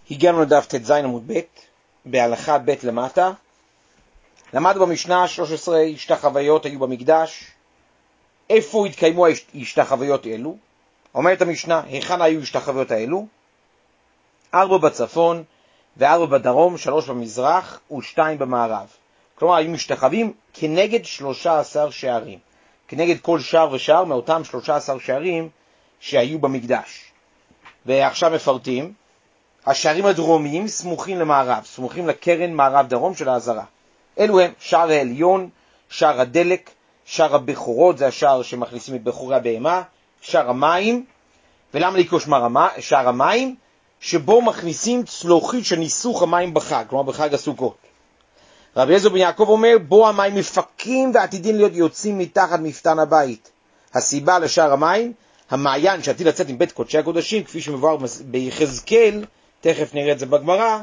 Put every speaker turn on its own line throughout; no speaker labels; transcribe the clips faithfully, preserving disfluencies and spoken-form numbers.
הגענו לדף ת' ז עמוד ב', בהלכה ב' למטה. למדנו במשנה שלוש עשרה השתחוויות היו במקדש. איפה התקיימו ההשתחוויות אלו? אומרת המשנה, היכן היו השתחוויות האלו? ארבע בצפון וארבע בדרום, שלוש במזרח ושתיים במערב. כלומר, היו משתחווים כנגד שלושה עשר שערים. כנגד כל שער ושער מאותם שלושה עשר שערים שהיו במקדש. ועכשיו מפרטים. השערים הדרומיים סמוכים למערב, סמוכים לקרן מערב דרום של העזרה. אלו הם שער העליון, שער הדלק, שער הבכורות, זה השער שמכניסים את בכורי הבהמה, שער המים. ולמה לקרוא שער המים? שבו מכניסים צלוחית של ניסוך המים בחג, כלומר בחג הסוכות. רבי אליעזר בן יעקב אומר, בו המים מפקים ועתידים להיות יוצאים מתחת מפתן הבית. הסיבה לשער המים, המעיין שעתיד לצאת עם בית קודשי הקודשים, כפי שמבואר ביחזקאל, תכף נראה את זה בגמרא,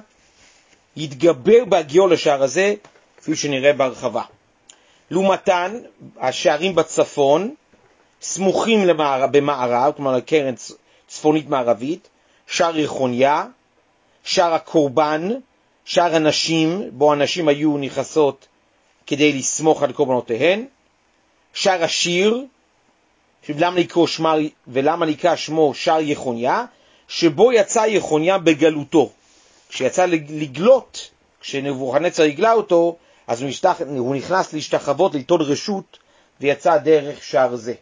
יתגבר בהגיעו לשער הזה, כפי שנראה בהרחבה. לעומתן, השערים בצפון, סמוכים למערב, במערב, כלומר לקרן צפונית מערבית, שער יחוניה, שער הקורבן, שער הנשים, בו הנשים היו נכנסות כדי לסמוך על קורבנותיהן, שער השיר, ולמה נקרא שמו, ולמה נקרא שמו שער יחוניה, שבו יצא יחוניה בגלותו. כשיצא לגלות, כשנבוכדנצר הגלה אותו, אז הוא, משתח, הוא נכנס להשתחוות, ליטול רשות, ויצא דרך שער זה.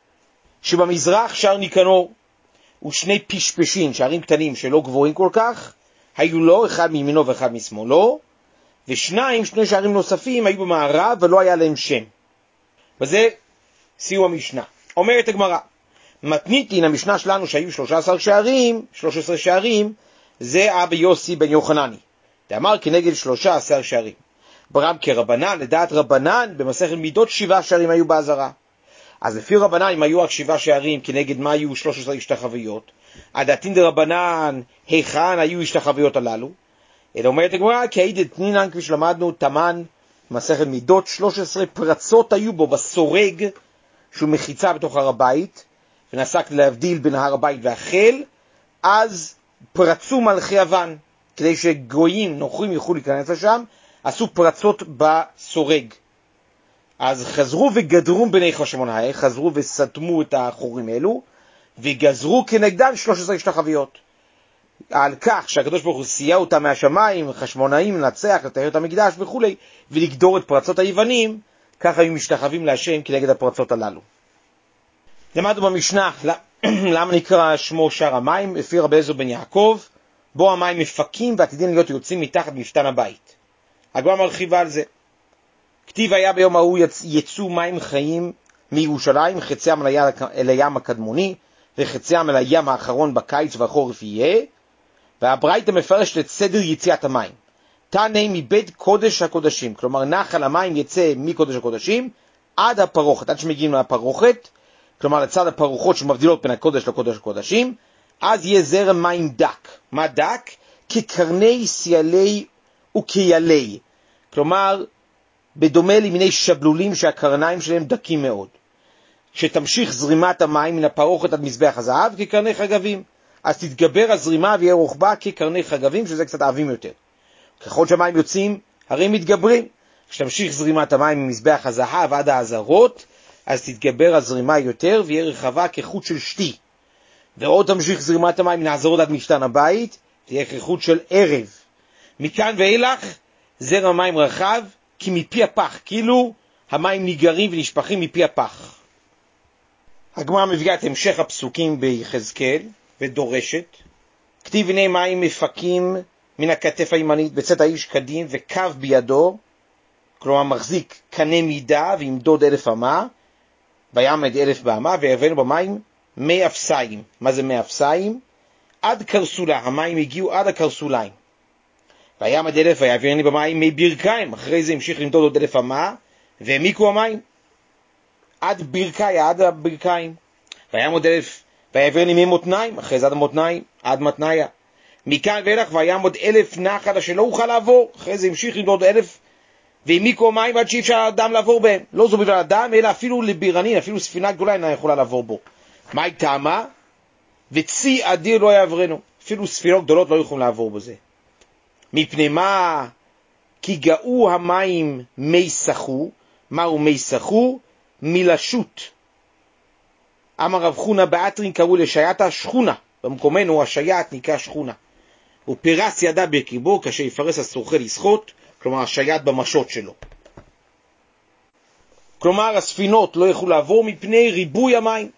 שבמזרח שער ניקנור, ושני פשפשים, שערים קטנים שלא גבוהים כל כך, היו לו אחד מימינו ואחד משמאלו, ושניים, שני שערים נוספים, היו במערב ולא היה להם שם. וזה סיום המשנה. אומרת הגמרא, מתניתין, המשנה שלנו שהיו שלושה עשר שערים, שלוש עשרה שערים, זה אבא יוסי בן יוחנני. דאמר כנגד שלושה עשר שערים. ברם כרבנן, לדעת רבנן, במסכת מידות שבעה שערים היו בעזרה. אז לפי רבנן, אם היו רק שבעה שערים, כנגד מה היו שלוש עשרה השתחוויות? הדעתין דרבנן, היכן היו השתחוויות הללו? אלא אומרת הגמרא, כי היית תנינן, כפי שלמדנו, תמן, מסכת מידות, שלוש עשרה פרצות היו בו בסורג, שהוא מחיצה בתוך הר הבית, ונסק להבדיל בין הר הבית והחל, אז פרצו מלכי אבן, כדי שגויים, נוכרים יוכלו להיכנס לשם, עשו פרצות בסורג. אז חזרו וגדרו בני חשמונאי, חזרו וסתמו את החורים אלו, וגזרו כנגדם שלוש עשרה השתחוויות. על כך שהקדוש ברוך הוא סייע אותם מהשמיים, חשמונאים לנצח, לטהר את המקדש וכו', ולגדור את פרצות היוונים, ככה היו משתחווים להשם כנגד הפרצות הללו. למדנו במשנה, למה נקרא שמו שער המים? לפי רבי אליעזר בן יעקב, בו המים מפקים ועתידים להיות יוצאים מתחת מפתן הבית. הגמרא מרחיבה על זה. כתיב היה ביום ההוא יצאו מים חיים מירושלים, חציים אל הים הקדמוני, וחציים אל הים האחרון בקיץ והחורף יהיה, והברייתא מפרשת את סדר יציאת המים. תנא מבית קודש הקודשים, כלומר נחל המים יצא מקודש הקודשים עד הפרוכת, עד שמגיעים לפרוכת, כלומר לצד הפרוחות שמבדילות בין הקודש לקודש הקודשים, אז יהיה זרם מים דק. מה דק? כקרני סיילי וכיילי, כלומר בדומה למיני שבלולים שהקרניים שלהם דקים מאוד. כשתמשיך זרימת המים מן הפרוכת עד מזבח הזהב כקרני חגבים, אז תתגבר הזרימה ויהיה רוחבה כקרני חגבים, שזה קצת עבים יותר. ככל שהמים יוצאים, הרי מתגברים. כשתמשיך זרימת המים ממזבח הזהב עד העזרות, אז תתגבר הזרימה יותר ויהיה רחבה כחוט של שתי. ועוד תמשיך זרימת המים מן העזרות עד מפתן הבית, תהיה כחוט של ערב. מכאן ואילך זרם המים רחב כי מפי הפח, כאילו המים ניגרים ונשפכים מפי הפח. הגמרא מביאה את המשך הפסוקים ביחזקאל ודורשת, כתיב הנה מים מפקים מן הכתף הימנית בצאת האיש קדים וקו בידו, כלומר מחזיק קנה מידה וימדוד אלף אמה, ויעמד אלף באמה, ויבנו במים מי אפסיים. מה זה מי אפסיים? עד קרסולה, המים הגיעו עד הקרסוליים. ויעמד אלף ויעבירני במים מי ברכיים, אחרי זה המשיך למדוד עוד אלף אמה, והעמיקו המים עד ברכיים, עד הברכיים. ויעמוד אלף ויעבירני מי מותניים, אחרי זה עד המותניים, עד מתניה. מכאן ואילך ויעמוד אלף נחל שלא אוכל לעבור, אחרי זה המשיך למדוד אלף, והעמיקו מים עד שאי אפשר אדם לעבור בהם. לא זו בגלל אדם, אלא אפילו לבירנין, אפילו ספינה גדולה אינה יכולה לעבור בו. מה היא טעמה? וצי אדיר לא יעברנו. אפילו ספינות גדולות לא יכולים לעבור בזה. מפני מה? כי גאו המים מי סחו. מהו מי סחו? מלשות. אמר רב חונה באתרין קראו לשייתה שכונה. במקומנו השייט נקרא שכונה. הוא פירס ידה בקיבו כאשר יפרס השוחה לשחות, כלומר השייט במשות שלו. כלומר הספינות לא יכולו לעבור מפני ריבוי המים.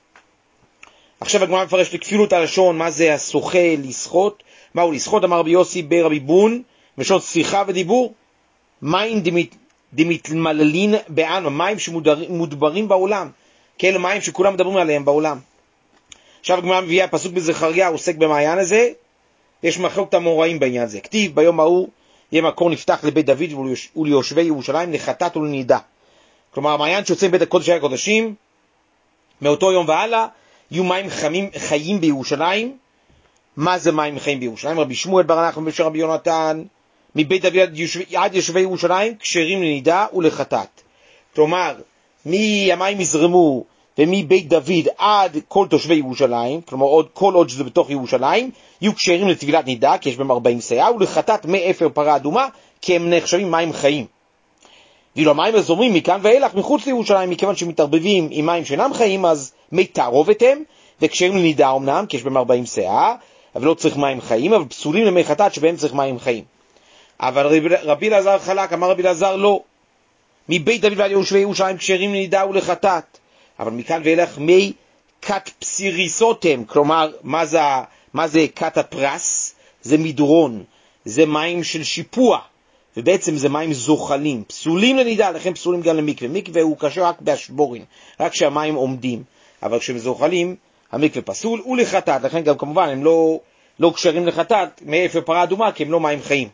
עכשיו הגמרא מפרש לכפילות הלשון, מה זה השוחה לשחות? מהו לשחות? אמר רבי יוסי ברבי בון, משון שיחה ודיבור. מים דמת, דמתמללין בעלמא, מים שמודברים בעולם, כאלה מים שכולם מדברים עליהם בעולם. עכשיו הגמרא מביאה פסוק בזכריה, הוא עוסק במעיין הזה, יש מחלוקת המוראים בעניין זה. כתיב ביום ההוא יהיה מקור נפתח לבית דוד וליושבי ירושלים לחטאת ולנידה. כלומר המעיין שיוצא מבית הקודש של הקודשים, מאותו יום והלאה יהיו מים חמים, חיים בירושלים. מה זה מים חיים בירושלים? רבי שמואל בר נחמן בן רבי יונתן, מבית דוד עד יושבי ירושלים כשרים לנידה ולחטאת. כלומר מהמים יזרמו ומבית דוד עד כל תושבי ירושלים, כלומר עוד, כל עוד שזה בתוך ירושלים, יהיו כשרים לטבילת נידה, כי יש בהם ארבעים סאה, ולחטאת מאפר פרה אדומה, כי הם נחשבים מים חיים. ואילו המים הזורמים מכאן ואילך מחוץ לירושלים, מכיוון שמתערבבים עם מים שאינם חיים, אז מי תערובת הם, וכשרים לנידה אמנם, כי יש בהם ארבעים סאה, אבל לא צריך מים חיים, אבל פסולים למי חטאת שבהם צריך מים חיים. אבל רבי, רבי אלעזר חלק, אמר רבי אלעזר לא. מבית דוד ועד יושבי ירושלים כשרים לנידה ולחטאת. אבל מכאן ואילך מי כת פסיריסותם, כלומר, מה זה, מה זה כת הפרס? זה מדרון, זה מים של שיפוע, ובעצם זה מים זוחלים, פסולים לנידה, לכן פסולים גם למקווה. מקווה הוא קשה רק באשבורין, רק כשהמים עומדים, אבל כשהם זוחלים, המקווה פסול, ולחטאת, לכן גם כמובן הם לא, לא קשרים לחטאת, מאפר פרה אדומה, כי הם לא מים חיים.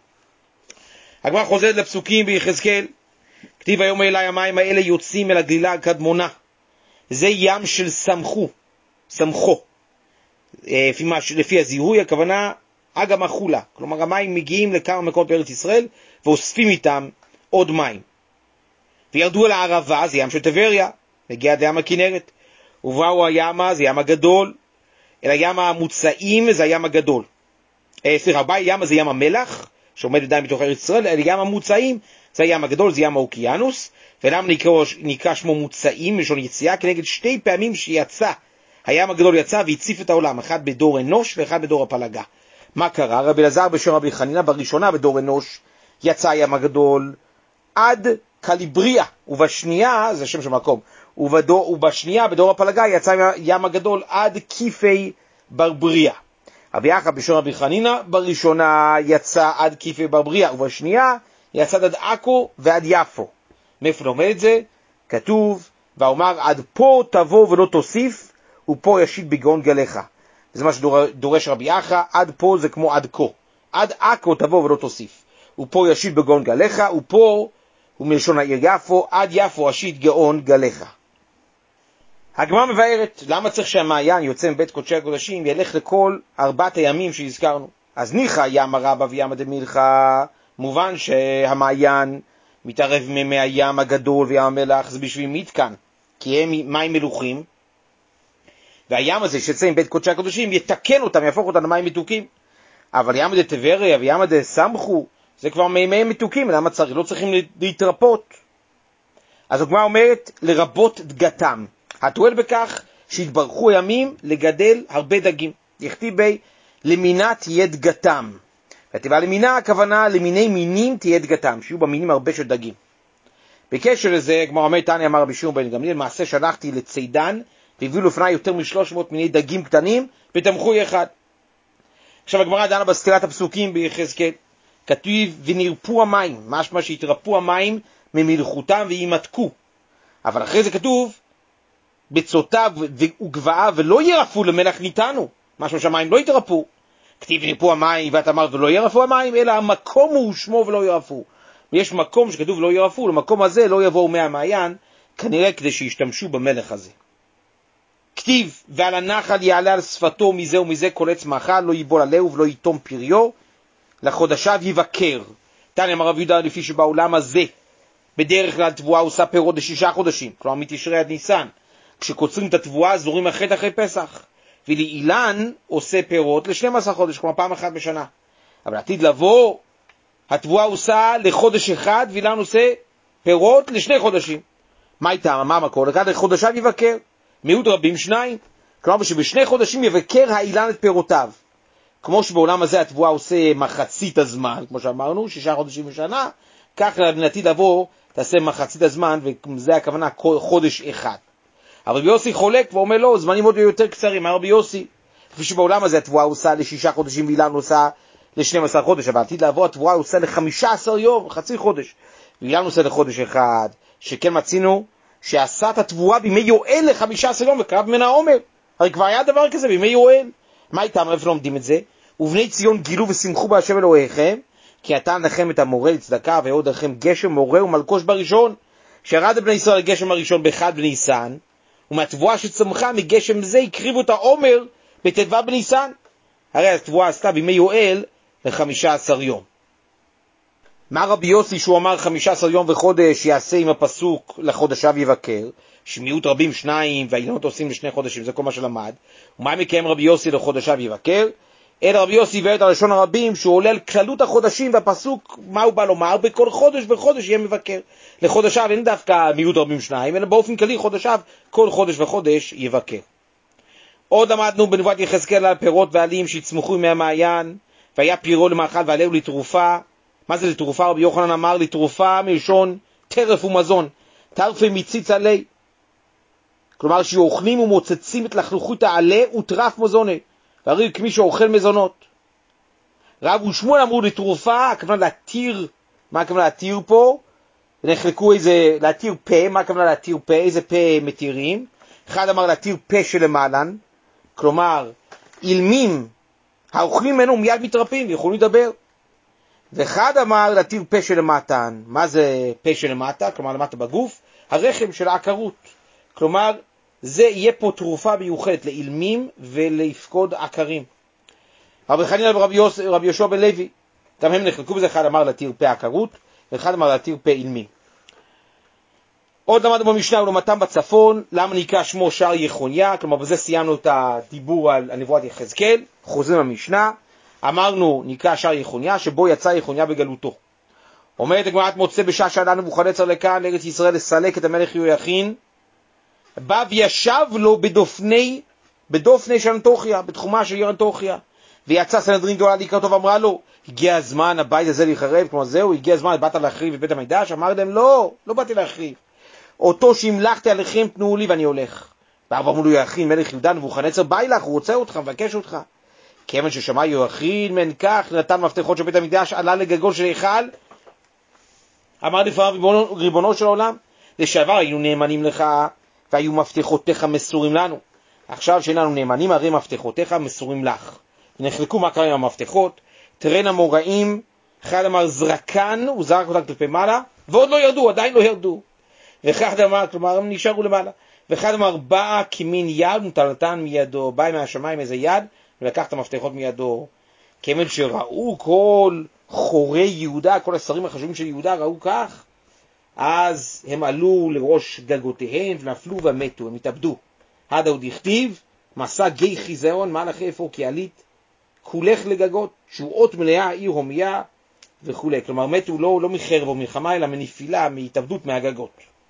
הגמרא חוזרת לפסוקים ביחזקאל, כתיב היום אליי המים האלה יוצאים אל הגלילה הקדמונה. זה ים של סמכו, סמכו. לפי, מה, לפי הזיהוי, הכוונה אגם החולה. כלומר, המים מגיעים לכמה מקומות בארץ ישראל, ואוספים איתם עוד מים. וירדו אל הערבה, זה ים של טבריה, מגיע עד ים הכנרת. ובאו הימה, זה ים הגדול. אל הים המוצאים, זה הים הגדול. אה, סליחה, באי ים זה ים המלח, שעומד עדיין בתוך ארץ ישראל. אל ים המוצאים, זה הים הגדול, זה ים האוקיינוס. ולמה נקרא, נקרא שמו מוצאים, משון יציאה, כנגד שתי פעמים שיצא, הים הגדול יצא והציף את העולם, אחד בדור אנוש ואחד בדור הפלגה. מה קרה? רבי אלעזר בשם רבי חנינא, בראשונה בדור אנוש יצא הים הגדול עד קליבריה, ובשנייה, זה שם של מקום, ובדור, ובשנייה בדור הפלגה יצא ים הגדול עד כיפי ברבריה. רבי יחיא בשם רבי חנינא, בראשונה יצא עד כיפי ברבריה, ובשנייה יצא עד עכו ועד יפו. מאיפה לומד את זה? כתוב, ואומר עד פה תבוא ולא תוסיף, ופה ישית בגאון גליך. זה מה שדורש רבי יחיא, עד פה זה כמו עד כה. עד עכו תבוא ולא תוסיף. ופה ישית בגאון גליך, ופה הוא מלשון העיר יפו, עד יפו ישית גאון גליך. הגמרא מבארת, למה צריך שהמעיין יוצא מבית קודשי הקודשים, ילך לכל ארבעת הימים שהזכרנו. אז ניחא ים הרבה וים דמילכה, מובן שהמעיין מתערב ממי הים הגדול וים המלח, זה בשביל מתקן, כי הם מים מלוכים, והים הזה שיצא עם בית קודשי הקודשים יתקן אותם, יהפוך אותם למים מתוקים. אבל ים דה טבריה וים דה סמכו, זה כבר מים מתוקים, למה צריך? לא צריכים להתרפות. אז הגמרא אומרת, לרבות דגתם. התועל בכך שהתברכו הימים לגדל הרבה דגים. יכתיב בי, למינה תהיה דגתם. והתיבה למינה, הכוונה למיני מינים תהיה דגתם, שיהיו במינים הרבה של דגים. בקשר לזה, כמו אומר תניא אמר רבי שמעון בן גמליאל, מעשה שלחתי לצידן, והביאו לפני יותר מ-שלוש מאות מיני דגים קטנים, ותמכו אחד. עכשיו הגמרא דנה בסתירת הפסוקים ביחזקאל, כתוב ונרפו המים, משמע שהתרפו המים ממלכותם וימתקו. אבל אחרי זה כתוב, בצותיו וגבעה ולא ירפו למלח ניתנו, משמע שהמים לא יתרפו. כתיב ונרפו המים, ואת אמרת ולא ירפו המים, אלא המקום הוא שמו ולא ירפו. יש מקום שכתוב לא ירפו, למקום הזה לא יבואו מי המעיין, כנראה כדי שישתמשו במלך הזה. כתיב, ועל הנחל יעלה על שפתו מזה ומזה קולץ מאכל, לא ייבול עליהו ולא ייתום פריו, לחודשיו יבקר. תניא אמר רבי יהודה לפי שבעולם הזה, בדרך כלל תבואה עושה פירות לשישה חודשים, כלומר מתשרי עד ניסן. כשקוצרים את התבואה, זורים החטא אחרי פסח. ולאילן עושה פירות ל-שנים עשר חודש, כלומר פעם אחת בשנה. אבל עתיד לבוא, התבואה עושה לחודש אחד, ואילן עושה פירות לשני חודשים. מה איתם? מה המקור? לכאן לחודשיו יבקר, מיעוט רבים שניים. כלומר שבשני חודשים יבקר האילן את פירותיו. כמו שבעולם הזה התבואה עושה מחצית הזמן, כמו שאמרנו, שישה חודשים בשנה, כך לעתיד לבוא תעשה מחצית הזמן, וזה הכוונה חודש אחד. אבל רבי יוסי חולק ואומר לו, זמנים עוד יותר קצרים, מה רבי יוסי? כפי שבעולם הזה התבואה עושה לשישה חודשים, ואילן עושה ל-שנים עשר חודש, אבל עתיד לבוא התבואה עושה ל-חמישה עשר יום, חצי חודש, ואילן עושה לחודש אחד, שכן מצינו שעשה את התבואה בימי יואל ל-חמישה עשר יום, וקרב מן העומר. הרי כבר היה דבר כזה בימי יואל. מה איתם? איפה לומדים את זה? ובני ציון גילו ושמחו בהשם אלוהיכם, כי נתן לכם את המורה לצדקה, ויעוד לכם גשם מורה ומלקוש בראשון, שירד בני ישראל הגשם הראשון באחד בניסן, ומהתבואה שצמחה מגשם זה הקריבו את העומר בט"ו בניסן. הרי התבואה עשתה בימי יואל ל-חמישה עשר יום. מה רבי יוסי שהוא אמר חמישה עשר יום וחודש יעשה עם הפסוק לחודשיו יבקר, שמיעוט רבים שניים והאילנות עושים לשני חודשים, זה כל מה שלמד. ומה מקיים רבי יוסי לחודשיו יבקר? אלא רבי יוסי הביא את הלשון הרבים שהוא עולה על כללות החודשים, והפסוק מה הוא בא לומר? בכל חודש וחודש יהיה מבקר. לחודשיו אין דווקא מיעוט רבים שניים, אלא באופן כללי חודשיו כל חודש וחודש יבקר. עוד למדנו בנבואת יחזקאל על פירות ועלים שיצמחו מהמעיין, והיה פירו למאכל ועליהו לתרופה. מה זה לתרופה? רבי יוחנן אמר לתרופה מלשון טרף ומזון, טרפי מציץ עלי, כלומר שאוכלים ומוצצים את לחלוכות העלה וטרף מזונה, והרי כמי שאוכל מזונות. רב ושמואל אמרו לתרופה, הכוונה להתיר. מה הכוונה להתיר פה? נחלקו איזה, להתיר פה, מה הכוונה להתיר פה? איזה פה מתירים? אחד אמר להתיר פה שלמעלן, כלומר אילמים האוכלים ממנו מיד מתרפים ויכולים לדבר. ואחד אמר להתיר פה שלמטן. מה זה פה שלמטה? כלומר למטה בגוף, הרחם של העקרות. כלומר זה יהיה פה תרופה מיוחדת לאילמים ולפקוד עקרים. רבי חנינא ורבי יהושע בן לוי, גם הם נחלקו בזה, אחד אמר להתיר פה עקרות, ואחד אמר להתיר פה אילמים. עוד למדנו במשנה ולמדתם בצפון, למה נקרא שמו שער יחוניה, כלומר בזה סיימנו את הדיבור על נבואת יחזקאל. חוזרים למשנה, אמרנו נקרא שער יחוניה, שבו יצא יחוניה בגלותו. אומרת הגמרא מוצא בשעה שעלה נבוכדנצר לכאן לארץ ישראל לסלק את המלך יהויכין, בא וישב לו בדופני, בדופני של אנטוכיה, בתחומה של עיר אנטוכיה, ויצא סנהדרין גדולה לקראתו ואמרה לו, הגיע הזמן הבית הזה להיחרב, כלומר זהו, הגיע הזמן, באת להחריב את בית המקדש? אמר להם, לא, לא באתי להחריב. אותו שהמלכתי עליכם תנו לי ואני הולך. ואמרו לו יהויכין מלך יהודה נבוכדנצר בא אליך, הוא רוצה אותך, מבקש אותך. כיוון ששמע יהויכין מן כך, נתן מפתחות של בית המקדש, עלה לגגו של היכל, אמר לפניו ריבונו, ריבונו של העולם, לשעבר היינו נאמנים לך, והיו מפתחותיך מסורים לנו. עכשיו שאיננו נאמנים, הרי מפתחותיך מסורים לך. נחלקו מה קרה עם המפתחות, תראינה מוראים, אחד אמר זרקן, הוא זרק אותם כלפי מעלה, ועוד לא ירדו, עדיין לא ירדו. ואחד אמר, כלומר, הם נשארו למעלה. ואחד אמר, באה כמין יד, נטלתן מידו, בא מהשמיים איזה יד, ולקח את המפתחות מידו. כיוון שראו כל חורי יהודה, כל השרים החשובים של יהודה ראו כך, אז הם עלו לראש גגותיהם ונפלו ומתו, הם התאבדו. עד עוד הכתיב, מסע גיא חיזיון, מהלך איפה כי עלית, כולך לגגות, שועות מלאה, עיר הומיה וכו'. כלומר מתו לא, לא מחרב או מלחמה, אלא מנפילה, מהתאבדות מהגגות.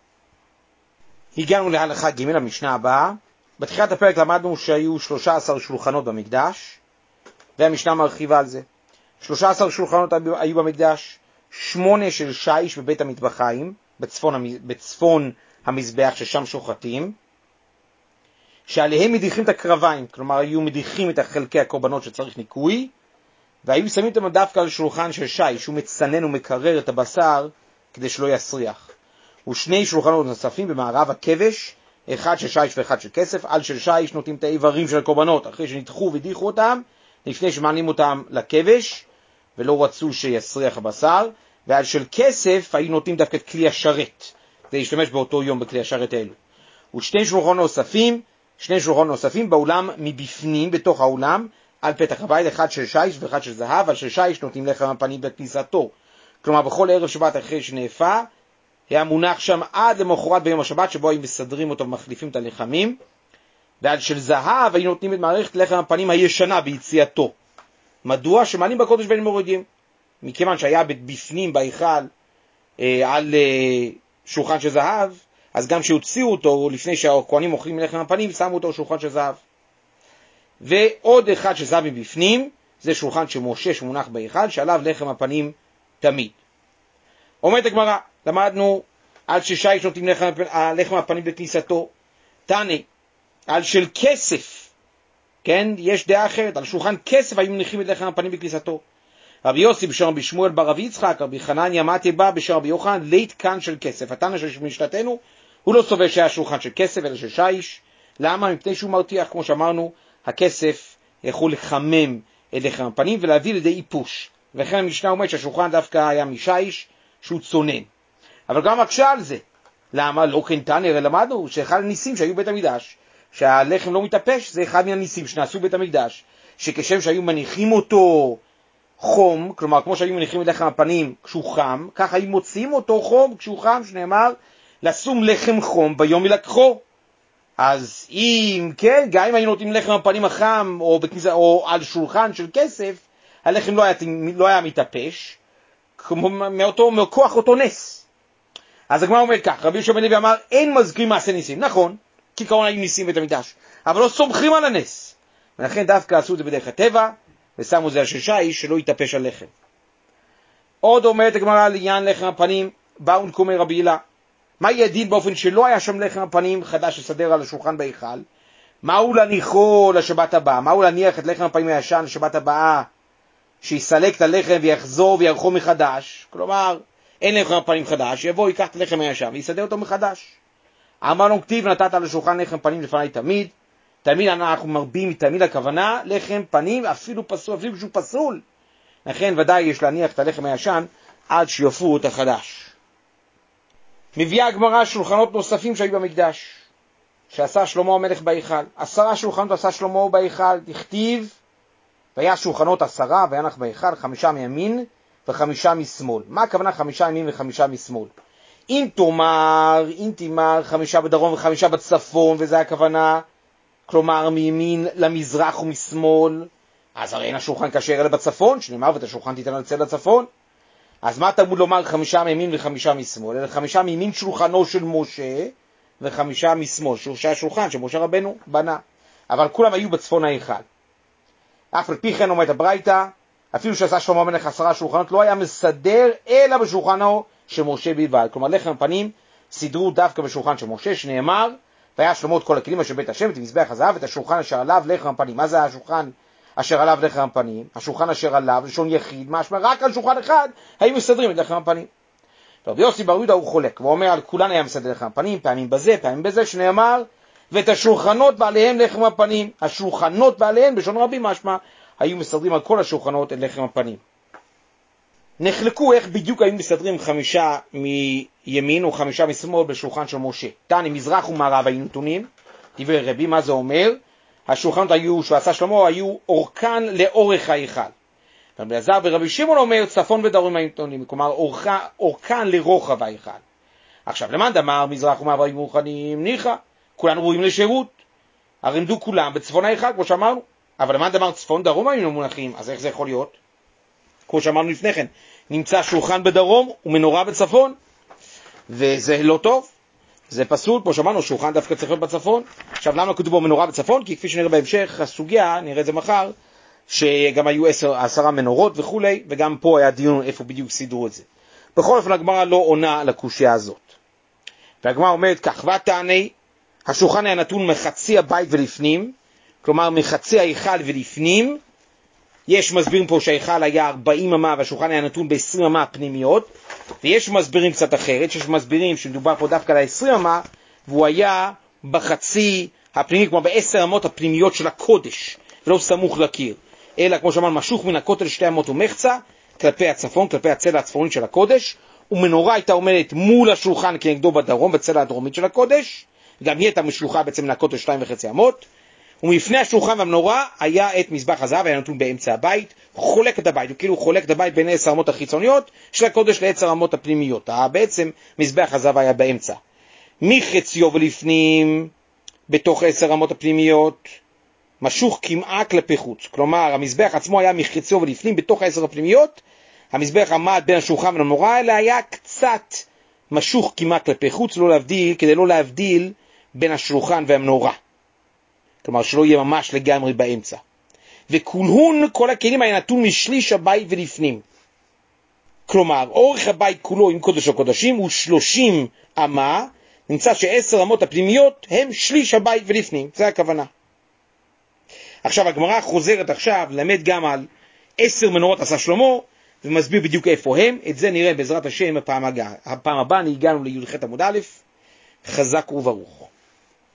הגענו להלכה ג' המשנה הבאה. בתחילת הפרק למדנו שהיו שלושה עשר שולחנות במקדש, והמשנה מרחיבה על זה. שלושה עשר שולחנות היו במקדש, שמונה של שיש בבית המטבחיים, בצפון, בצפון המזבח ששם שוחטים, שעליהם מדיחים את הקרביים, כלומר היו מדיחים את חלקי הקורבנות שצריך ניקוי, והיו שמים אותם דווקא על שולחן של שיש, שהוא מצנן ומקרר את הבשר כדי שלא יסריח. ושני שולחנות נוספים במערב הכבש, אחד של שיש ואחד של כסף. על של שיש נותנים את האיברים של הקורבנות אחרי שנדחו ודיחו אותם, לפני שמעלים אותם לכבש, ולא רצו שיסריח הבשר. ועל של כסף היו נותנים דווקא את כלי השרת, כדי להשתמש באותו יום בכלי השרת האלו. ושני שולחנות נוספים, שני שולחנות נוספים באולם מבפנים, בתוך האולם, על פתח הבית, אחד של שיש ואחד של זהב. על של שיש נותנים לחם הפנים בכניסתו. כלומר בכל ערב שבת אחרי שנאפה, היה מונח שם עד למחרת ביום השבת, שבו היו מסדרים אותו ומחליפים את הלחמים. ועל של זהב היו נותנים את מערכת לחם הפנים הישנה ביציאתו. מדוע? שמעלים בקודש בין מורידים. מכיוון שהיה בפנים בהיכל אה, על אה, שולחן של זהב, אז גם שהוציאו אותו לפני שהכהנים אוכלים לחם הפנים, שמו אותו שולחן של זהב. ועוד אחד שזהב מבפנים, זה שולחן של משה שמונח בהיכל, שעליו לחם הפנים תמיד. אומרת הגמרא, למדנו על ששיש נותנים לחם, לחם הפנים בכניסתו, תני, על של כסף, כן, יש דעה אחרת, על שולחן כסף היו מניחים את לחם הפנים בכניסתו. רבי יוסי בשם רבי שמואל בר רבי יצחק, רבי חנניה מתי בא בשם רבי יוחנן, לית כאן של כסף. התנא של משנתנו, הוא לא סובר שהיה שולחן של כסף, אלא של שיש. למה? מפני שהוא מרתיח, כמו שאמרנו, הכסף יכול לחמם את לחם הפנים ולהביא לידי איפוש. וכן המשנה אומרת שהשולחן דווקא היה משיש, שהוא צונן. אבל גם מקשה על זה. למה? לא כן תנא, הרי למדנו שאחד הניסים שהיו בית המקדש, שהלחם לא מתאפש, זה אחד מהניסים שנעשו בית המקדש, שכשם שהיו מניחים אותו חום, כלומר כמו שהיו מניחים את לחם הפנים כשהוא חם, כך היו מוציאים אותו חום כשהוא חם, שנאמר לשום לחם חום ביום ילקחו. אז אם כן, גם אם היו נותנים לחם הפנים החם או, בכניסה, או על שולחן של כסף, הלחם לא היה, לא היה מתאפש, כמו מאותו, מכוח אותו נס. אז הגמרא אומר כך, רבי יהושע בן לוי אמר, אין מזכירים מעשה ניסים. נכון, כי כעיקרון היו ניסים בית המקדש, אבל לא סומכים על הנס. ולכן דווקא עשו את זה בדרך הטבע, ושמו זה על ששיש שלא יתאפש על לחם. עוד אומרת הגמרא לעניין לחם הפנים, באו נקומי רבי הילה. מה ידין באופן שלא היה שם לחם הפנים חדש לסדר על השולחן בהיכל? מהו להניחו לשבת הבאה? מהו להניח את לחם הפנים הישן לשבת הבאה, שיסלק את הלחם ויחזור וירחו מחדש? כלומר, אין לחם הפנים חדש, יבוא, ייקח את הלחם הישן ויסדר אותו מחדש. אמר לו כתיב, נתת על השולחן לחם פנים לפני תמיד. תמיד אנחנו מרבים מתמיד הכוונה, לחם פנים אפילו פסול, אפילו כשהוא פסול. לכן ודאי יש להניח את הלחם הישן עד שיופו את החדש. מביאה הגמרא שולחנות נוספים שהיו במקדש, שעשה שלמה המלך בהיכל. עשרה שולחנות עשה שלמה בהיכל, תכתיב, והיה שולחנות עשרה, וינח בהיכל, חמישה מימין וחמישה משמאל. מה הכוונה חמישה ימין וחמישה משמאל? אם תאמר, אם תאמר, חמישה בדרום וחמישה בצפון, וזה הכוונה, כלומר מימין למזרח ומשמאל, אז הרי אין השולחן כשר אלא בצפון, שנאמר ואת השולחן תיתן על צל לצפון. אז מה תלמוד לומר חמישה מימין וחמישה משמאל? אלא חמישה מימין שולחנו של משה, וחמישה משמאל, שורשי השולחן שמשה רבנו בנה. אבל כולם היו בצפון ההיכל. אף על פי כן אומרת הברייתא, אפילו שעשה שלמה המלך עשרה שולחנות, לא היה מסדר אלא בשולחנו של משה בלבד. כלומר לחם הפנים סידרו דווקא בשולחן של משה, שנאמר, והיה שלמה את כל הכלים אשר בית השם, את מזבח הזהב, את השולחן אשר עליו לחם הפנים. מה זה השולחן אשר עליו לחם הפנים? השולחן אשר עליו, לשון יחיד, משמע רק על שולחן אחד היו מסדרים את לחם הפנים. רבי יוסי בר יהודה הוא חולק, ואומר על כולן היה מסדר לחם הפנים, פעמים בזה, פעמים בזה, שנאמר, ואת השולחנות בעליהם לחם הפנים. השולחנות בעליהם, בשון רבים משמע, היו מסדרים על כל השולחנות את לחם הפנים. נחלקו איך בדיוק היו מסדרים חמישה מימין או חמישה משמאל בשולחן של משה. תני, מזרח ומערב היו נתונים, דברי רבי, מה זה אומר? השולחנות היו, שעשה שלמה, היו אורכן לאורך ההיכל. רבי אלעזר ורבי שמעון אומר, צפון ודרום היו נתונים, כלומר אורכן לרוחב ההיכל. עכשיו, למאן דאמר מזרח ומערב היו מוכנים, ניחא, כולנו ראויים לשירות. הרי עמדו כולם בצפון ההיכל, כמו שאמרנו. אבל למאן דאמר צפון דרום היו מונחים, אז איך זה יכול להיות? כמו שאמרנו לפני כן, נמצא שולחן בדרום ומנורה בצפון, וזה לא טוב. זה פסול, כמו שאמרנו, שולחן דווקא צריך להיות בצפון. עכשיו, למה כתוב בו מנורה בצפון? כי כפי שנראה בהמשך, הסוגיה, נראה את זה מחר, שגם היו עשר, עשרה מנורות וכו', וגם פה היה דיון איפה בדיוק סידרו את זה. בכל אופן, הגמרא לא עונה על הקושיה הזאת. והגמרא אומרת כך, ותעני, השולחן היה נתון מחצי הבית ולפנים, כלומר מחצי ההיכל ולפנים. יש מסבירים פה שההיכל היה ארבעים אמה והשולחן היה נתון ב-עשרים אמה פנימיות, ויש מסבירים קצת אחרת, שיש מסבירים שמדובר פה דווקא על ה-עשרים אמה, והוא היה בחצי הפנימי, כמו בעשר אמות הפנימיות של הקודש, ולא סמוך לקיר, אלא כמו שאמרנו, משוך מן הכותל שתי אמות ומחצה, כלפי הצפון, כלפי הצלע הצפונית של הקודש, ומנורה הייתה עומדת מול השולחן כנגדו בדרום, בצלע הדרומית של הקודש, גם היא הייתה משלוחה בעצם מן הכותל שתיים וחצי אמות, ומפני השולחן והמנורה היה את מזבח הזהב, היה נתון באמצע הבית, חולק את הבית, הוא כאילו חולק את הבית בין עשר אמות החיצוניות של הקודש לעשר אמות הפנימיות. בעצם מזבח הזהב היה באמצע. מחציו ולפנים בתוך עשר אמות הפנימיות, משוך כמעט כלפי חוץ. כלומר, המזבח עצמו היה מחצו ולפנים בתוך העשר הפנימיות, המזבח עמד בין השולחן והמנורה, אלא היה קצת משוך כמעט כלפי חוץ, לא להבדיל, כדי לא להבדיל בין השולחן והמנורה. כלומר, שלא יהיה ממש לגמרי באמצע. וכולהון, כל הכלים היה נתון משליש הבית ולפנים. כלומר, אורך הבית כולו עם קודש הקודשים הוא שלושים אמה, נמצא שעשר אמות הפנימיות הם שליש הבית ולפנים. זה הכוונה. עכשיו, הגמרא חוזרת עכשיו, למד גם על עשר מנורות עשה שלמה, ומסביר בדיוק איפה הם. את זה נראה בעזרת השם הפעם הבאה. הפעם הבאה הגענו לי"ח עמוד א', חזק וברוך.